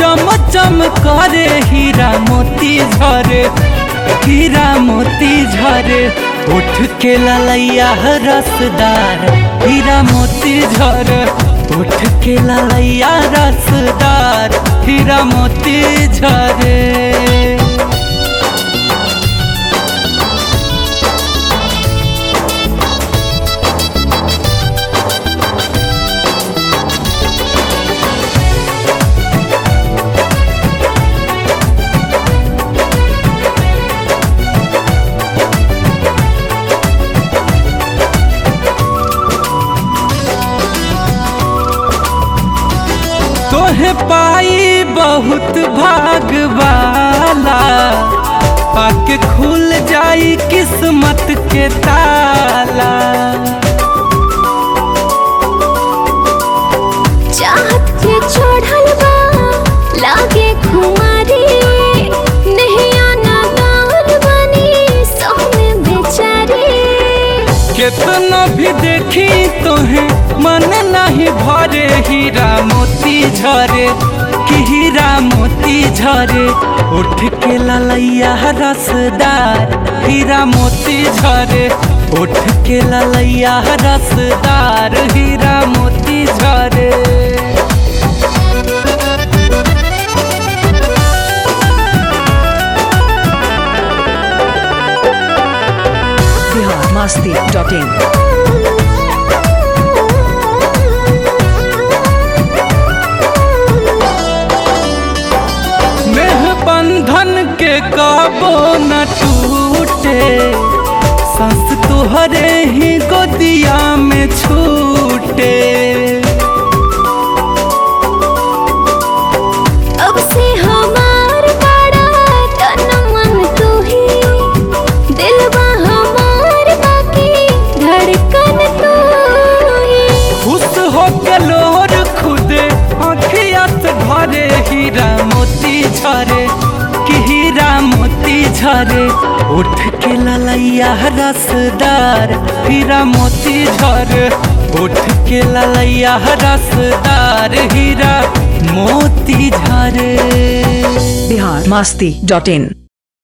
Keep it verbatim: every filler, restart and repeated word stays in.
चम चम करे हीरा मोती झरे, हीरा मोती झरे। उठ के ललैया रसदार, हीरा मोती झरे। उठ के ललैया रसदार, हीरा मोती झरे। तोहे पाई बहुत भाग वाला, पाके खुल जाई किस्मत के ताला। चाहत के छोड़ल बा लागे खुमारी, नहीं आना दान बनी सोने बेचारी। कितना भी देखी तोहे मन नहीं भरे, हीरा मोती झरे कि हीरा मोती झरे। उठ के ललैया रसदार, हीरा मोती झरे। उठ के ललैया रसदार, हीरा मोती झरे। बिहार मस्ती डॉट इन। बंधन के काबो न टूटे, सांस तुहरे ही गोदिया में छूटे। अब से हमार बड़ा तन मन तू ही, दिलवा हमार बाकी धड़कन तू ही। खुश हो के लोर खुदे आँखिया से भरे, हीरा मोती झरे कि हीरा मोती झरे। उठ के ललैया रसदार, हीरा मोती झरे। उठ के ललैया रसदार, हीरा मोती झरे। बिहार मस्ती डॉट इन।